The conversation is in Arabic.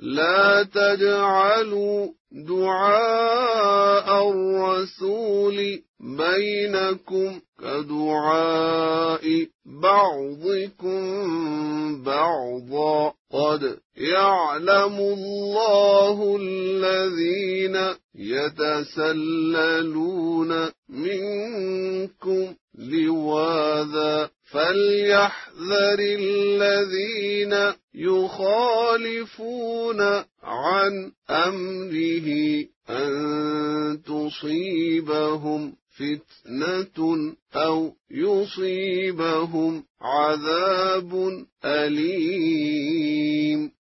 لا تجعلوا دعاء الرسول بينكم كدعاء بعضكم بعضا قد يعلم الله الذين يتسللون منكم لواذا فليحذر الذين يخالفون عن أمره أن تصيبهم فتنة أو يصيبهم عذاب أليم.